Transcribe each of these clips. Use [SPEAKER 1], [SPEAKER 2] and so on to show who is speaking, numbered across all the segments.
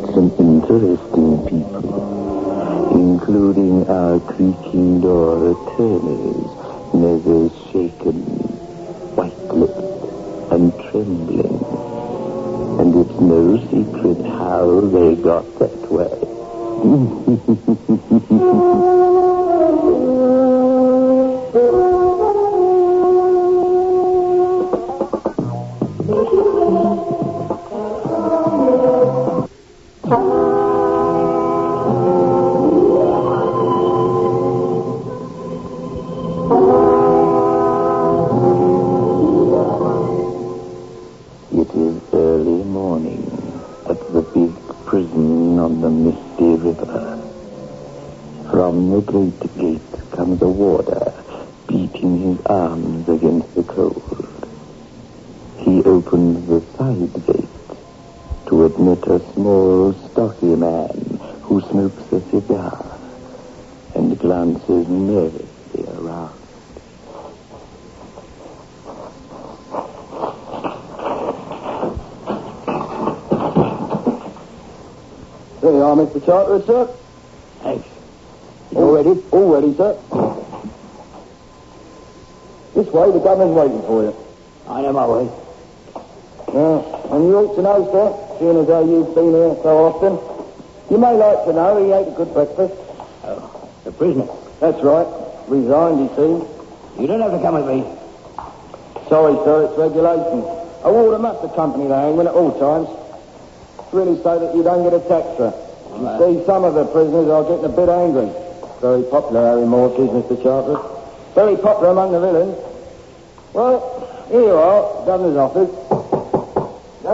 [SPEAKER 1] some interesting people, including our creaking door attorneys, Messrs. Shaken, white-lipped, and trembling. And it's no secret how they got that way. It is early morning at the big prison on the misty river. From the great gate comes a warder, beating his arms against the cold. He opens the side gate to admit a small, stocky man who smokes a cigar and glances nervously around.
[SPEAKER 2] There you are, Mr. Charteris, sir.
[SPEAKER 3] Thanks.
[SPEAKER 2] All ready? All ready, sir. This way, the governor's waiting for you.
[SPEAKER 3] I know my way.
[SPEAKER 2] Yeah, and you ought to know, sir, seeing as how you've been here so often. You may like to know he ate a good breakfast.
[SPEAKER 3] Oh, the prisoner.
[SPEAKER 2] That's right. Resigned, you see.
[SPEAKER 3] You don't have to come with me.
[SPEAKER 2] Sorry, sir, it's regulation. A warder must accompany the hangman at all times. It's really so that you don't get attacked, sir. You see, some of the prisoners are getting a bit angry. Very popular, Harry Morse is, Mr. Charteris. Very popular among the villains. Well, here you are, Governor's office. Go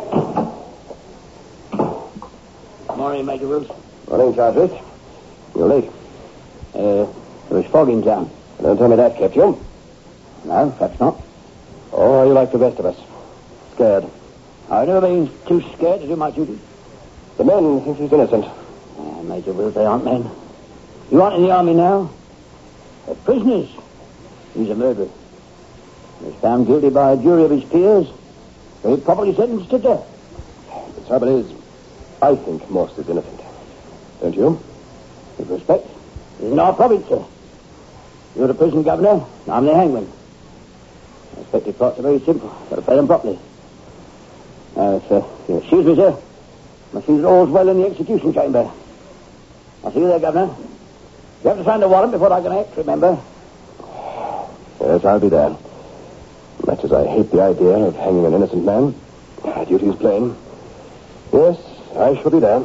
[SPEAKER 2] in.
[SPEAKER 3] Morning, Major Wills.
[SPEAKER 2] Morning, Charteris. You're late.
[SPEAKER 3] There was fog in town.
[SPEAKER 2] Don't tell me that kept you.
[SPEAKER 3] No, perhaps not.
[SPEAKER 2] Oh, are you like the rest of us? Scared.
[SPEAKER 3] I've never been too scared to do my duty.
[SPEAKER 2] The men think he's innocent.
[SPEAKER 3] Major Wills, they aren't men. You aren't in the army now. They're prisoners. He's a murderer. He was found guilty by a jury of his peers. They probably sentenced to death.
[SPEAKER 2] The trouble is, I think Morse is innocent. Don't you?
[SPEAKER 3] With respect, this isn't our province, sir. You're the prison governor, I'm the hangman. I expect your plots are very simple. Got to play them properly. Sir, excuse me, sir. Must see that all's well in the execution chamber. I'll see you there, Governor. You have to sign the warrant before I can act, remember?
[SPEAKER 2] Yes, I'll be there. Much as I hate the idea of hanging an innocent man, my duty is plain. Yes, I shall be there.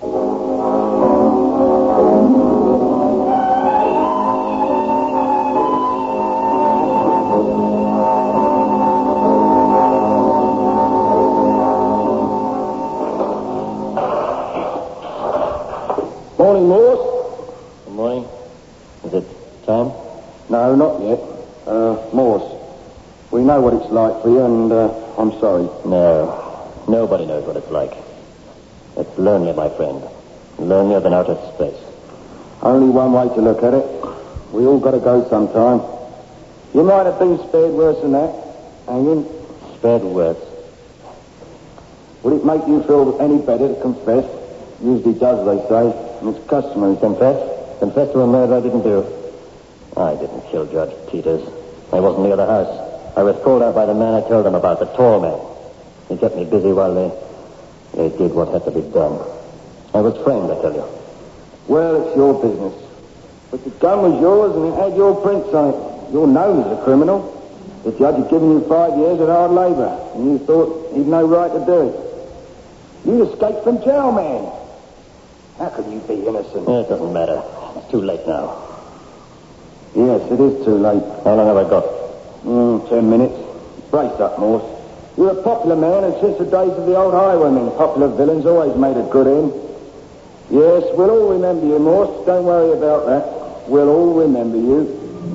[SPEAKER 2] Morning, Morse.
[SPEAKER 1] Good morning. Is it Tom?
[SPEAKER 2] No, not yet. Morse. We know what it's like for you, and I'm sorry.
[SPEAKER 1] No. Nobody knows what it's like. It's lonely, my friend. Lonelier than outer space.
[SPEAKER 2] Only one way to look at it. We all got to go sometime. You might have been spared worse than that, hanging.
[SPEAKER 1] Spared worse.
[SPEAKER 2] Would it make you feel any better to confess? Usually does, they say. And it's customary.
[SPEAKER 1] Confess? Confess to a murder I didn't do. I didn't kill Judge Peters. I wasn't near the house. I was pulled out by the man I told them about, the tall man. He kept me busy while they did what had to be done. I was framed, I tell you.
[SPEAKER 2] Well, it's your business. But the gun was yours and it had your prints on it. You're known as a criminal. The judge had given you 5 years of hard labor, and you thought he'd no right to do it. You escaped from jail, man. How can you be innocent?
[SPEAKER 1] It doesn't matter. It's too late now.
[SPEAKER 2] Yes, it is too late.
[SPEAKER 1] How long have I got?
[SPEAKER 2] 10 minutes. Brace up, Morse. You're a popular man, and since the days of the old highwaymen, popular villains always made a good end. Yes, we'll all remember you, Morse. Don't worry about that. We'll all remember you.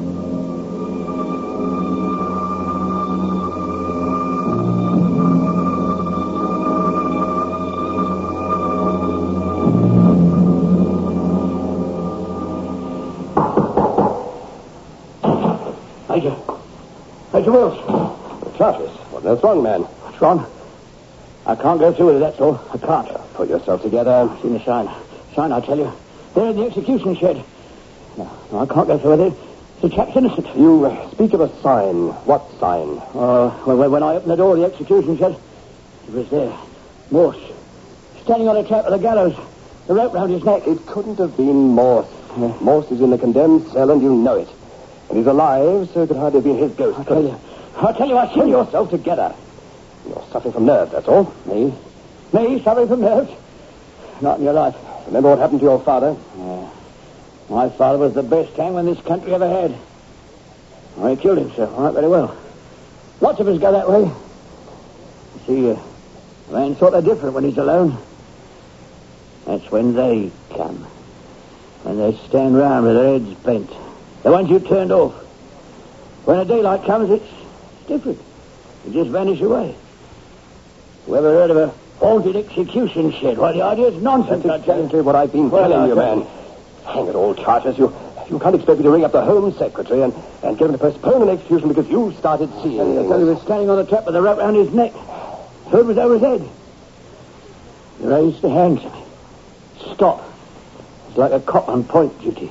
[SPEAKER 3] Major Wills.
[SPEAKER 2] Charteris, what's wrong, man?
[SPEAKER 3] What's wrong? I can't go through with it, that's all. I can't.
[SPEAKER 4] Pull yourself together.
[SPEAKER 3] Seen the sign. Sign, I tell you. They're in the execution shed. No, I can't go through with it. The chap's innocent.
[SPEAKER 4] You speak of a sign. What sign?
[SPEAKER 3] When I opened the door of the execution shed, he was there. Morse. Standing on a trap of the gallows. The rope round his neck.
[SPEAKER 4] It couldn't have been Morse. Morse is in the condemned cell, and you know it. And he's alive, so it could hardly have been his ghost.
[SPEAKER 3] I tell you, I
[SPEAKER 4] Pull yourself together. You're suffering from nerves, that's all.
[SPEAKER 3] Me, suffering from nerves? Not in your life.
[SPEAKER 4] Remember what happened to your father?
[SPEAKER 3] My father was the best hangman this country ever had. Well, he killed himself, all right, very well. Lots of us go that way. You see, a man's sort of different when he's alone. That's when they come. When they stand round with their heads bent. The ones you turned off. When the daylight comes, it's different. You just vanish away. Whoever heard of a haunted execution shed? Why, the idea's nonsense.
[SPEAKER 4] That's exactly what I've been telling you, man. Hang it all, Charters. You can't expect me to ring up the Home Secretary and get him to postpone an execution because you started seeing things.
[SPEAKER 3] I tell you, he was standing on the trap with the rope round his neck. Hood was over his head. He raised the hand to me. Stop. It's like a cop on point duty.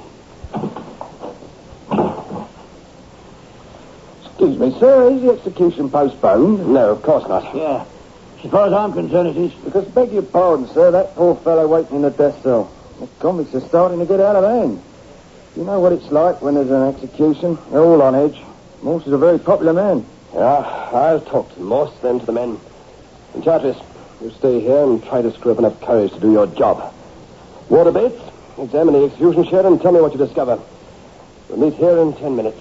[SPEAKER 2] Excuse me, sir, is the execution postponed?
[SPEAKER 4] No, of course not.
[SPEAKER 3] Yeah. As far as I'm concerned, it is.
[SPEAKER 2] Because, beg your pardon, sir, that poor fellow waiting in the death cell. The convicts are starting to get out of hand. You know what it's like when there's an execution? They're all on edge. Morse is a very popular man.
[SPEAKER 4] Yeah, I'll talk to Morse, then to the men. And Charters, you stay here and try to screw up enough courage to do your job. Warder Bates, examine the execution shed and tell me what you discover. We'll meet here in 10 minutes.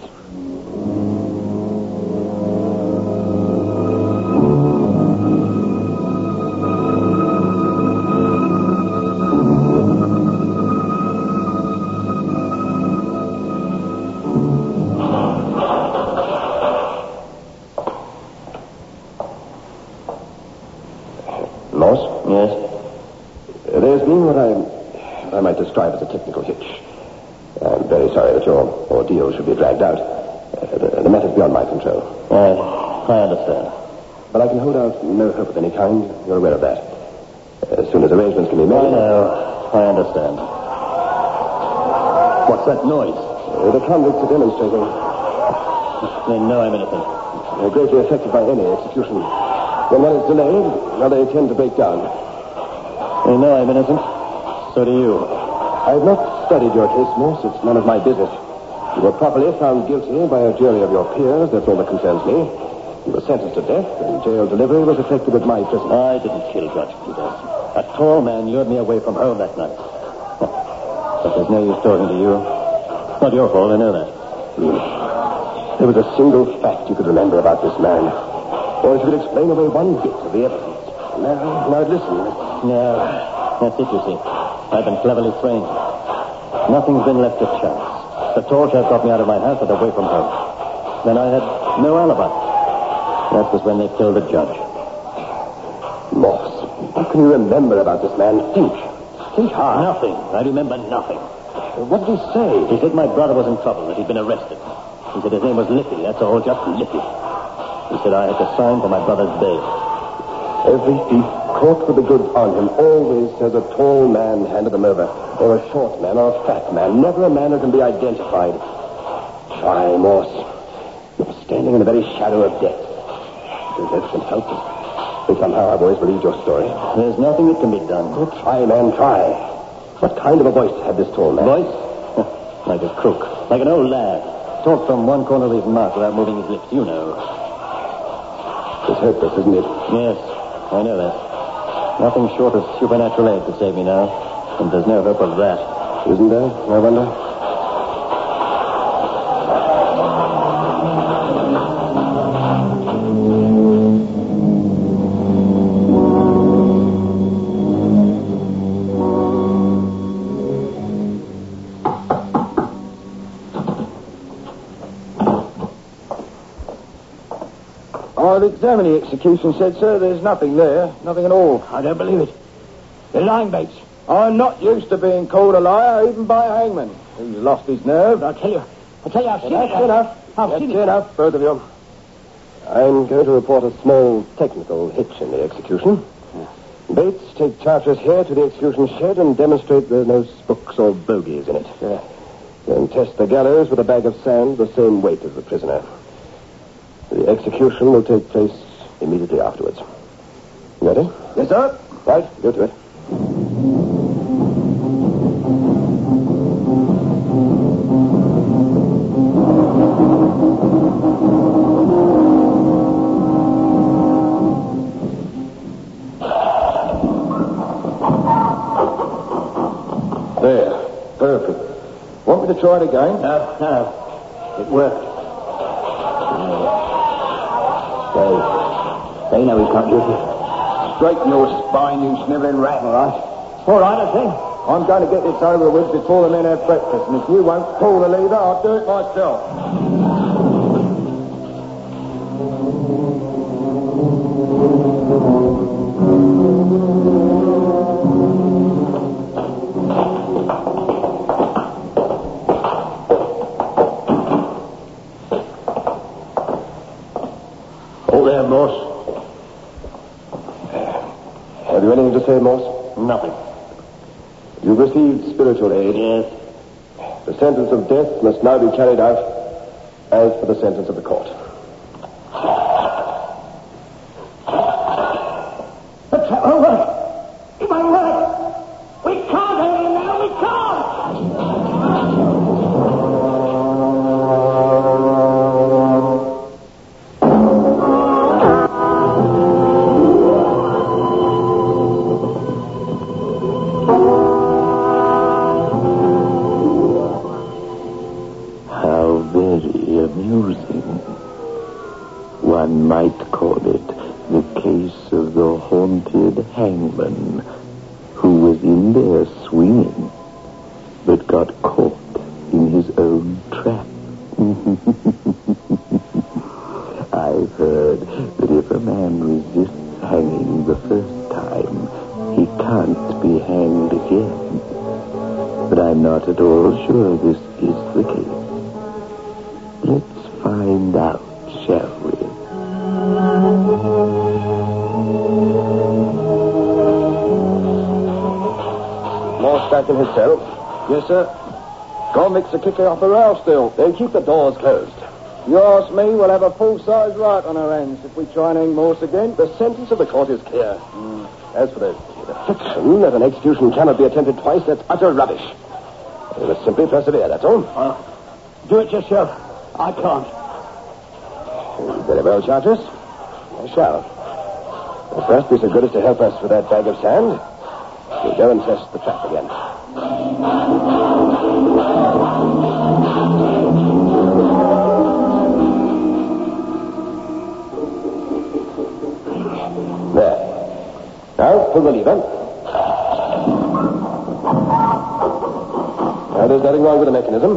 [SPEAKER 4] Morse?
[SPEAKER 3] Yes?
[SPEAKER 4] There's been what I might describe as a technical hitch. I'm very sorry that your ordeal should be dragged out. The matter's beyond my control.
[SPEAKER 3] I understand.
[SPEAKER 4] But I can hold out no hope of any kind. You're aware of that. As soon as arrangements can be made...
[SPEAKER 3] I know. I understand. What's that noise?
[SPEAKER 4] The convicts are demonstrating.
[SPEAKER 3] They know I'm innocent.
[SPEAKER 4] They're greatly affected by any execution. When one is delayed, now they tend to break down.
[SPEAKER 3] They know I'm innocent. So do you.
[SPEAKER 4] I have not studied your case, Morse. It's none of my business. You were properly found guilty by a jury of your peers. That's all that concerns me. You were sentenced to death, and jail delivery was effected at my prison.
[SPEAKER 3] I didn't kill Judge Peters. A tall man lured me away from home that night. But there's no use talking to you. It's not your fault, I know that.
[SPEAKER 4] There was a single fact you could remember about this man. Or if you could explain away one bit of the evidence. Now listen.
[SPEAKER 3] No, that's it, you see. I've been cleverly framed. Nothing's been left to chance. The tall chap got me out of my house and away from home. Then I had no alibi. That was when they killed the judge.
[SPEAKER 4] Morse, what can you remember about this man? Think hard.
[SPEAKER 3] Nothing. I remember nothing.
[SPEAKER 4] What did he say?
[SPEAKER 3] He said my brother was in trouble, that he'd been arrested. He said his name was Lippy, that's all, just Lippy. He said I had to sign for my brother's bail.
[SPEAKER 4] Every thief caught with the goods on him always says a tall man handed them over, or a short man, or a fat man, never a man who can be identified. Try, Morse. You're standing in the very shadow of death. If that can help us. But somehow I've always believed your story.
[SPEAKER 3] There's nothing that can be done.
[SPEAKER 4] Oh, try, man, try. What kind of a voice had this tall man?
[SPEAKER 3] Voice? Like a crook. Like an old lad. Talked from one corner of his mouth without moving his lips, you know.
[SPEAKER 4] It's hopeless, isn't it?
[SPEAKER 3] Yes, I know that. Nothing short of supernatural aid could save me now. And there's no hope of that.
[SPEAKER 4] Isn't there? I wonder.
[SPEAKER 2] I've examined the execution shed, sir. There's nothing there. Nothing at all.
[SPEAKER 3] I don't believe it. They're lying, Bates.
[SPEAKER 2] I'm not used to being called a liar, even by a hangman. He's lost his nerve.
[SPEAKER 3] I'll tell you, I've seen
[SPEAKER 2] That's
[SPEAKER 3] it.
[SPEAKER 2] enough.
[SPEAKER 3] I've seen
[SPEAKER 2] That's
[SPEAKER 3] it.
[SPEAKER 2] enough, both of you.
[SPEAKER 4] I'm going to report a small technical hitch in the execution. Bates, take Charteris here to the execution shed and demonstrate there are no spooks or bogies in it. Then test the gallows with a bag of sand the same weight as the prisoner. The execution will take place immediately afterwards. Ready?
[SPEAKER 2] Yes, sir.
[SPEAKER 4] Right, go to it.
[SPEAKER 2] There. Perfect. Want me to try it again?
[SPEAKER 3] No. It worked. They know he's not guilty.
[SPEAKER 2] Straighten your spine, you snivelling rat.
[SPEAKER 3] All right, I think.
[SPEAKER 2] I'm going to get this over with before the men have breakfast, and if you won't pull the lever, I'll do it myself.
[SPEAKER 4] Hold there, Morse. Have you anything to say, Morse?
[SPEAKER 3] Nothing.
[SPEAKER 4] You've received spiritual aid.
[SPEAKER 3] Yes.
[SPEAKER 4] The sentence of death must now be carried out as per the sentence of the court.
[SPEAKER 3] But it won't work. It won't work. We can't have him now. We can't.
[SPEAKER 1] Amusing. One might call it the case of the haunted hangman who was in there swinging but got caught in his own trap. I've heard that if a man resists hanging the first time, he can't be hanged again. But I'm not at all sure this is the case. Let's find out, shall we?
[SPEAKER 4] Morse back in his cell.
[SPEAKER 2] Yes, sir. Convicts are kicking up a row still.
[SPEAKER 4] Then keep the doors closed.
[SPEAKER 2] You ask me, we'll have a full-size right on our hands if we try and hang Morse again.
[SPEAKER 4] The sentence of the court is clear. As for the fiction that an execution cannot be attempted twice, that's utter rubbish. We must simply persevere, that's all.
[SPEAKER 3] Do it yourself. I can't.
[SPEAKER 4] Very well, Charteris. I shall. But first, be so good as to help us with that bag of sand. We'll go and test the trap again. There. Now, pull the lever. Now, there's nothing wrong with the mechanism.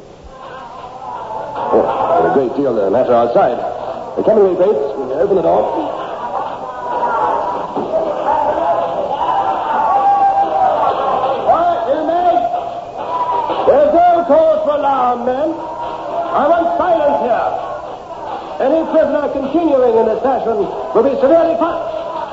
[SPEAKER 4] A great deal of the matter outside. Come away, Bates. We'll open the door.
[SPEAKER 2] Quiet, you men! There's no cause for alarm, men. I want silence here. Any prisoner continuing in this fashion will be severely punished.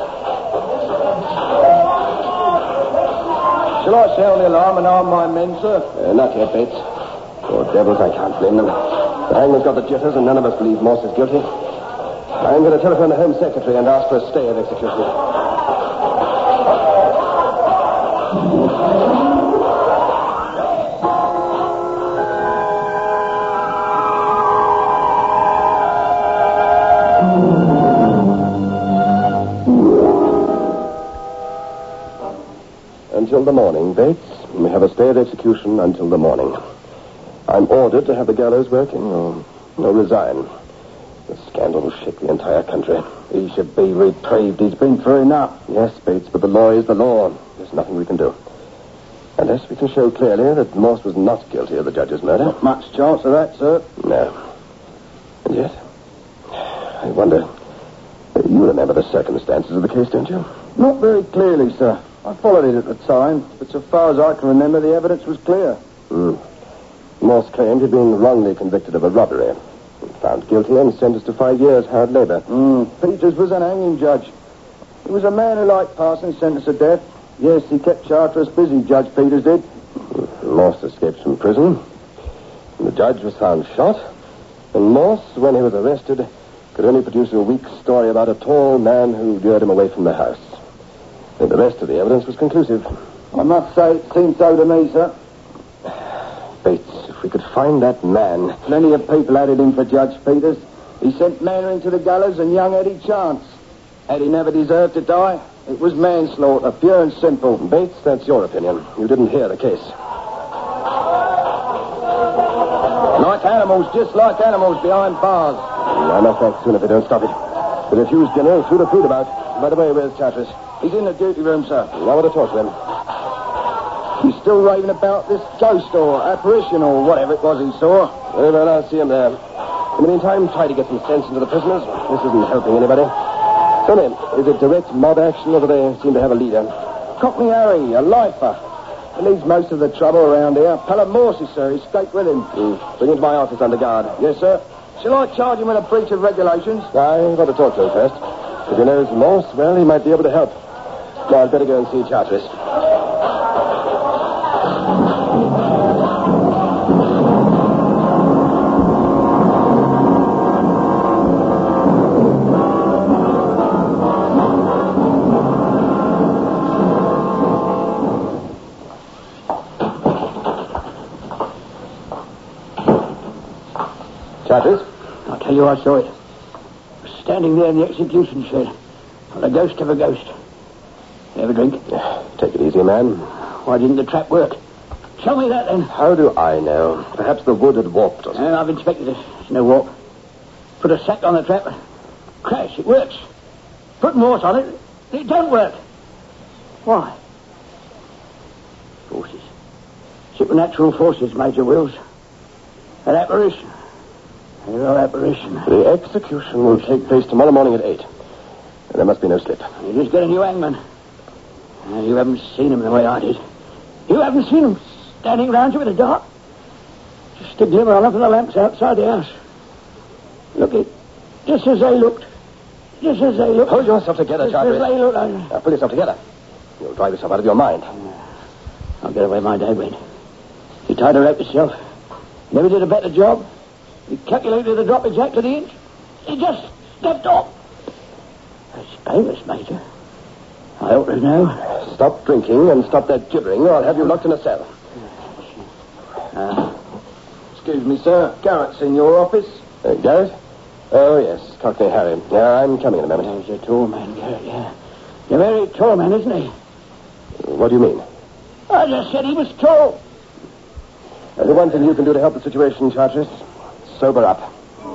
[SPEAKER 2] Shall I sound the alarm and arm my men, sir?
[SPEAKER 4] Not yet, Bates. Poor devils, I can't blame them. The hangman's got the jitters, and none of us believe Morse is guilty. I'm going to telephone the Home Secretary and ask for a stay of execution. Until the morning, Bates. We have a stay of execution until the morning. I'm ordered to have the gallows working, or resign. The scandal will shake the entire country.
[SPEAKER 2] He should be reprieved. He's been through enough.
[SPEAKER 4] Yes, Bates, but the law is the law. There's nothing we can do. Unless we can show clearly that Morse was not guilty of the judge's murder.
[SPEAKER 2] Not much chance of that, sir.
[SPEAKER 4] No. And yet, I wonder... You remember the circumstances of the case, don't you?
[SPEAKER 2] Not very clearly, sir. I followed it at the time, but so far as I can remember, the evidence was clear.
[SPEAKER 4] Morse claimed he'd been wrongly convicted of a robbery. Found guilty and sentenced to 5 years hard labor.
[SPEAKER 2] Peters was an hanging judge. He was a man who liked passing sentence of death. Yes, he kept Charteris busy, Judge Peters did.
[SPEAKER 4] Morse escaped from prison. The judge was found shot. And Morse, when he was arrested, could only produce a weak story about a tall man who lured him away from the house. And the rest of the evidence was conclusive.
[SPEAKER 2] I must say it seemed so to me, sir.
[SPEAKER 4] Bates, if we could find that man...
[SPEAKER 2] Plenty of people had it in for Judge Peters. He sent Mannering to the gallows and young Eddie Chance. Eddie never deserved to die. It was manslaughter, pure and simple.
[SPEAKER 4] Bates, that's your opinion. You didn't hear the case.
[SPEAKER 2] Like animals, just like animals behind bars.
[SPEAKER 4] I must act soon if they don't stop it. The refused dinner threw the food about. By the way, where's Charteris?
[SPEAKER 2] He's in the duty room, sir.
[SPEAKER 4] I want to talk to him.
[SPEAKER 2] He's still raving about this ghost or apparition or whatever it was he saw.
[SPEAKER 4] Very well, I'll see him there. In the meantime, try to get some sense into the prisoners. This isn't helping anybody. Tell me, is it direct mob action or do they seem to have a leader?
[SPEAKER 2] Cockney Harry, a lifer. He leads most of the trouble around here. Pelham Morse, sir. He escaped with him.
[SPEAKER 4] Bring him to my office under guard.
[SPEAKER 2] Yes, sir. Shall I charge him with a breach of regulations?
[SPEAKER 4] I've got to talk to him first. If he knows Morse, well, he might be able to help. Now, I'd better go and see Charteris. Charteris?
[SPEAKER 3] I'll tell you, I saw it. Standing there in the execution shed. The ghost of a ghost. You have a drink?
[SPEAKER 4] Take it easy, man.
[SPEAKER 3] Why didn't the trap work? Tell me that, then.
[SPEAKER 4] How do I know? Perhaps the wood had warped or something.
[SPEAKER 3] I've inspected it. There's no warp. Put a sack on the trap. Crash, it works. Put Morse on it. It don't work. Why? Forces. Supernatural forces, Major Wills. An apparition. A real apparition.
[SPEAKER 4] The execution will take place tomorrow morning at 8. And there must be no slip.
[SPEAKER 3] You just get a new hangman. You haven't seen him the way I did. You haven't seen him standing around you in the dark. Just a glimmer on one of the lamps outside the house. Look it. Just as they looked. Just as they looked.
[SPEAKER 4] Hold yourself together, Charteris.
[SPEAKER 3] Just as they looked.
[SPEAKER 4] Now, pull yourself together. You'll drive yourself out of your mind.
[SPEAKER 3] I'll get away my day, Wayne. You tied a rope yourself. Never did a better job. You calculated the drop exact to the inch. You just stepped off. That's painless, Major. I ought to know.
[SPEAKER 4] Stop drinking and stop that gibbering, or I'll have you locked in a cell.
[SPEAKER 2] Excuse me, sir. Garrett's in your office.
[SPEAKER 4] Garrett? Oh, yes. Cockney Harry. Yeah, I'm coming in a moment.
[SPEAKER 3] He's a tall man, Garrett, yeah. He's a very tall man, isn't he?
[SPEAKER 4] What do you mean?
[SPEAKER 3] I just said he was tall.
[SPEAKER 4] The one thing you can do to help the situation, Charteris, sober up.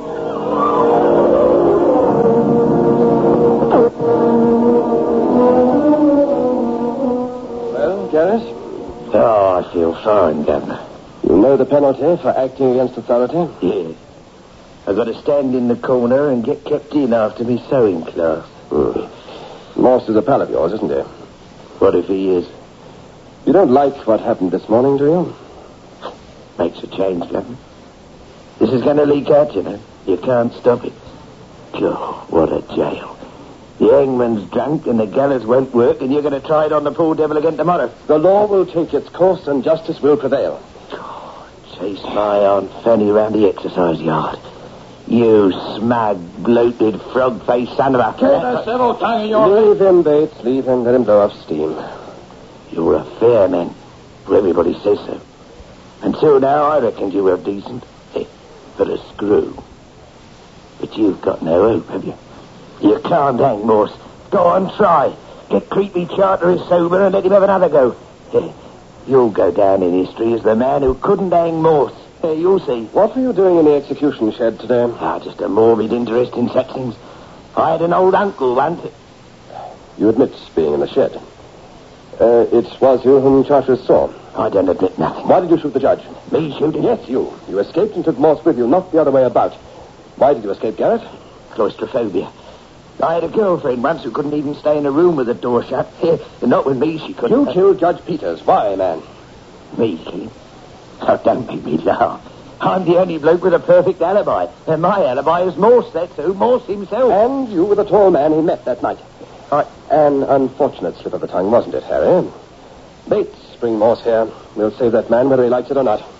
[SPEAKER 4] Well, Garrett?
[SPEAKER 1] Oh, I feel fine, Governor.
[SPEAKER 4] You know the penalty for acting against authority?
[SPEAKER 1] Yeah. I've got to stand in the corner and get kept in after me sewing class.
[SPEAKER 4] Morse is a pal of yours, isn't he?
[SPEAKER 1] What if he is?
[SPEAKER 4] You don't like what happened this morning, do you?
[SPEAKER 1] Makes a change, Governor. This is going to leak out, you know. You can't stop it. God, what a jail. The hangman's drunk and the gallows won't work, and you're going to try it on the poor devil again tomorrow.
[SPEAKER 4] The law will take its course and justice will prevail.
[SPEAKER 1] God, chase my Aunt Fanny round the exercise yard. You smug, bloated, frog-faced son of a...
[SPEAKER 2] Keep a civil tongue in your...
[SPEAKER 4] Leave him, Bates. Leave him. Let him blow off steam.
[SPEAKER 1] You're a fair man. Everybody says so. Until now, I reckoned you were decent. But a screw. But you've got no hope, have you? You can't hang Morse. Go on, try. Get creepy Charteris sober and let him have another go. You'll go down in history as the man who couldn't hang Morse. You'll see.
[SPEAKER 4] What were you doing in the execution shed today?
[SPEAKER 1] Just a morbid interest in such things. I had an old uncle once.
[SPEAKER 4] You admit being in the shed. It was you whom Charteris saw.
[SPEAKER 1] I don't admit nothing.
[SPEAKER 4] Why did you shoot the judge?
[SPEAKER 1] Me shooting?
[SPEAKER 4] Yes, you. You escaped and took Morse with you, not the other way about. Why did you escape, Garrett?
[SPEAKER 1] Claustrophobia. I had a girlfriend once who couldn't even stay in a room with the door shut. Not with me, she couldn't.
[SPEAKER 4] You killed Judge Peters. Why, man?
[SPEAKER 1] Me, King? Oh, don't make me laugh. I'm the only bloke with a perfect alibi. And my alibi is Morse, that's who. Morse himself.
[SPEAKER 4] And you were the tall man he met that night. An unfortunate slip of the tongue, wasn't it, Harry? Bates, bring Morse here. We'll save that man whether he likes it or not.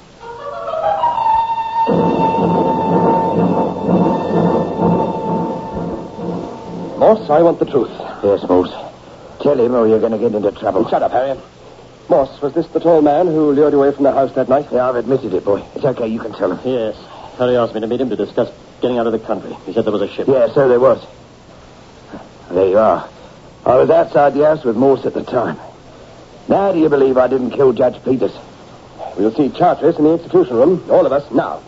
[SPEAKER 4] Morse, I want the truth.
[SPEAKER 3] Yes, Morse. Tell him or you're going to get into trouble.
[SPEAKER 4] Shut up, Harry. Morse, was this the tall man who lured you away from the house that night?
[SPEAKER 3] Yeah, I've admitted it, boy. It's okay, you can tell him.
[SPEAKER 5] Yes. Harry asked me to meet him to discuss getting out of the country. He said there was a ship.
[SPEAKER 3] Yeah, so there was. There you are. I was outside the house with Morse at the time. Now do you believe I didn't kill Judge Peters?
[SPEAKER 4] We'll see Charteris in the execution room. All of us, now.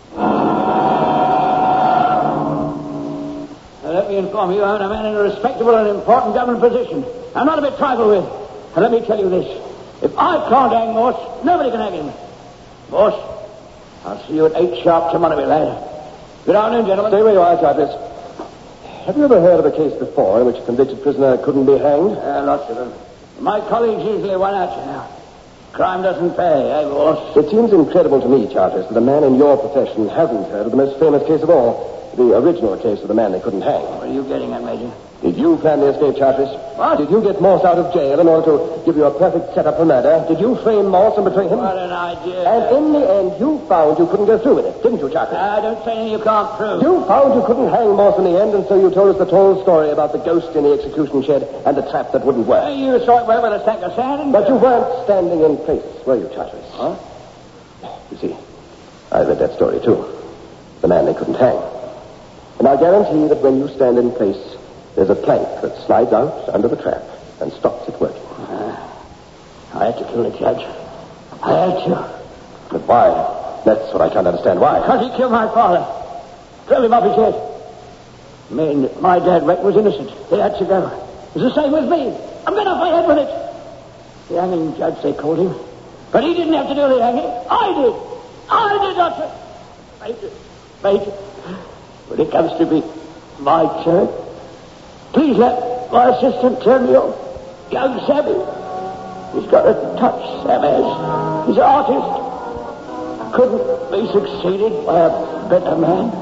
[SPEAKER 3] Let me inform you, I'm a man in a respectable and important government position. I'm not to be trifled with. And let me tell you this. If I can't hang Morse, nobody can hang him. Morse, I'll see you at 8 sharp tomorrow, my lad. Good afternoon, gentlemen.
[SPEAKER 4] Stay where you are, Charteris. Have you ever heard of a case before in which a convicted prisoner couldn't be hanged?
[SPEAKER 3] Lots of them. My colleagues usually won out, you know. Crime doesn't pay, eh, Morse?
[SPEAKER 4] It seems incredible to me, Charteris, that a man in your profession hasn't heard of the most famous case of all. The original case of the man they couldn't hang.
[SPEAKER 3] What are you getting at, Major?
[SPEAKER 4] Did you plan the escape, Charteris?
[SPEAKER 3] What?
[SPEAKER 4] Did you get Morse out of jail in order to give you a perfect setup for murder? Did you frame Morse and betray him?
[SPEAKER 3] What an idea.
[SPEAKER 4] And in the end, you found you couldn't go through with it, didn't you, Charteris?
[SPEAKER 3] Don't say anything you can't prove.
[SPEAKER 4] You found you couldn't hang Morse in the end, and so you told us the tall story about the ghost in the execution shed and the trap that wouldn't work.
[SPEAKER 3] You saw it well with a sack of sand.
[SPEAKER 4] But you weren't standing in place, were you, Charteris?
[SPEAKER 3] Huh?
[SPEAKER 4] You see, I read that story, too. The man they couldn't hang. And I guarantee that when you stand in place, there's a plank that slides out under the trap and stops it working.
[SPEAKER 3] I had to kill the judge. I had to.
[SPEAKER 4] But why? That's what I can't understand. Why?
[SPEAKER 3] Because he killed my father. Drove him off his head. My dad was innocent. He had to go. It was the same with me. I'm going off my head with it. The hanging judge, they called him. But he didn't have to do the hanging. I did. I did, Doctor. Major. When it comes to be my turn, please let my assistant turn me off. Young Sammy. He's got a touch, Sam has. He's an artist. Couldn't be succeeded by a better man.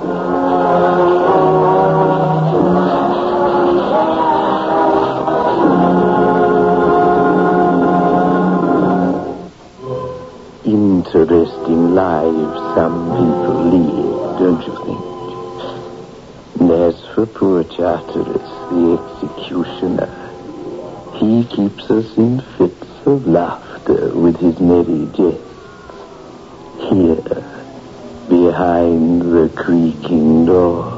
[SPEAKER 1] Interesting lives some people live, don't you think? And as for poor Charteris, the executioner, he keeps us in fits of laughter with his merry jests. Here, behind the creaking door.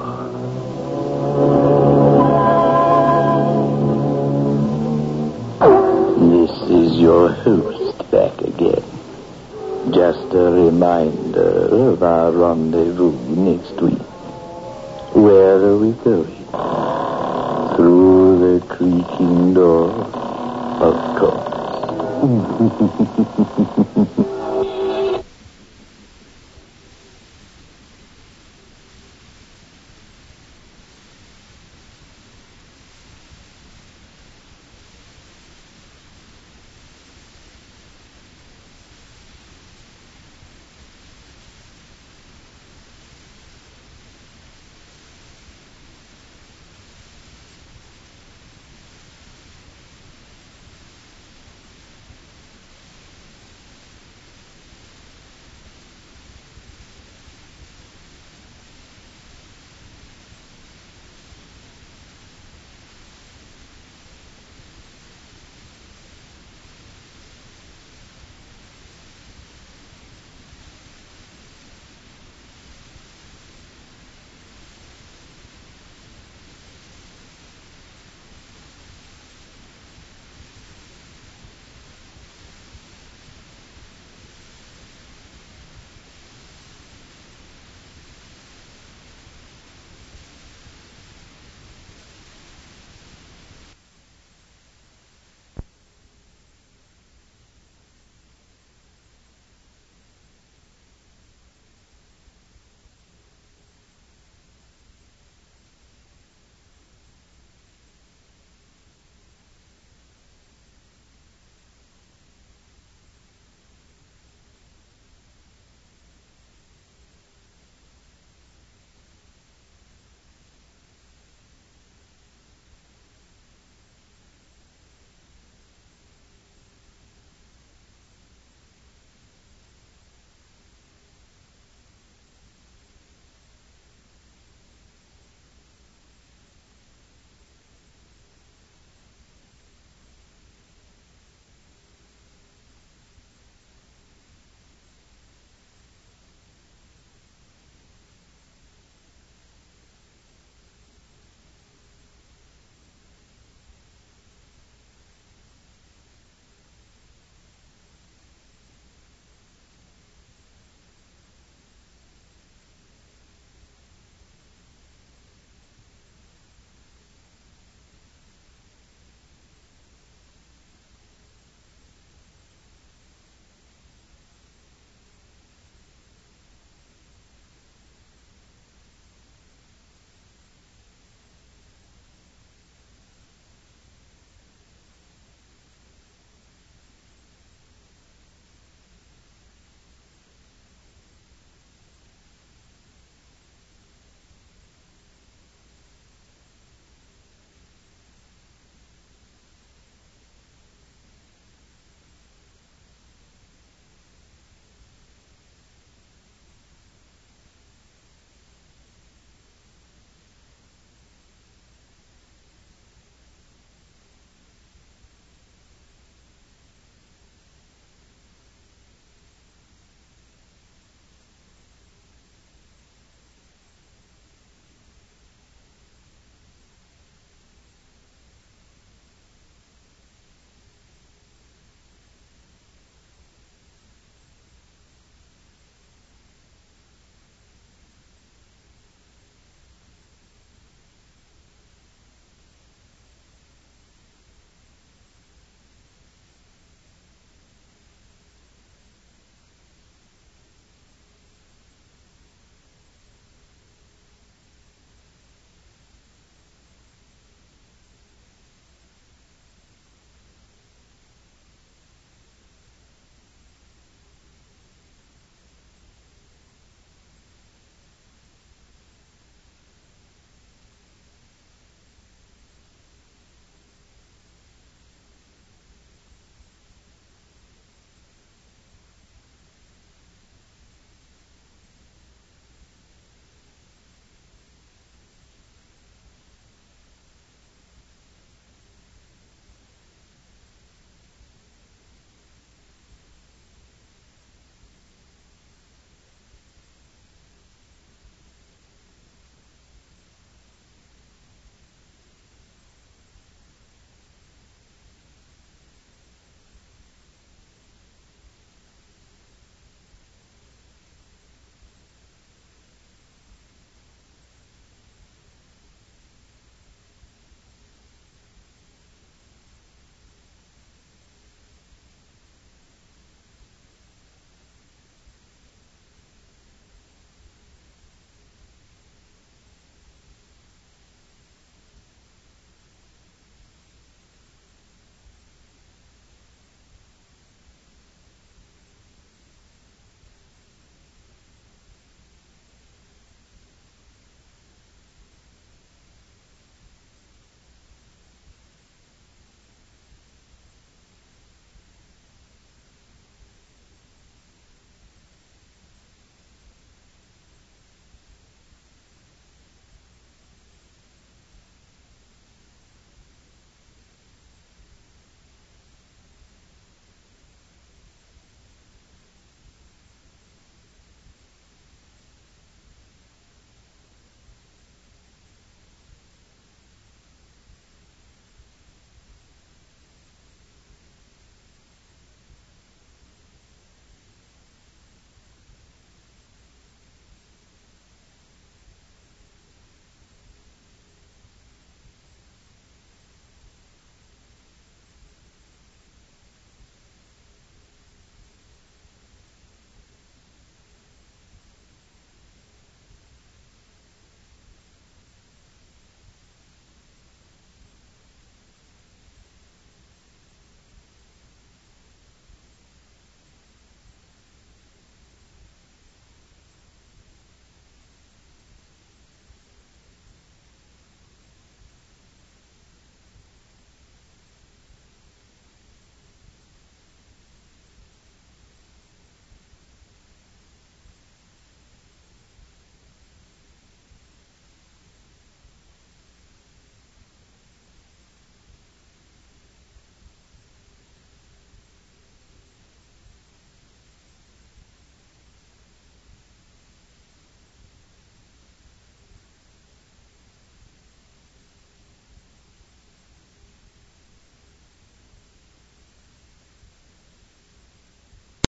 [SPEAKER 1] This is your host back again. Just a reminder of our rendezvous next week. Where are we going? Through the creaking door, of course.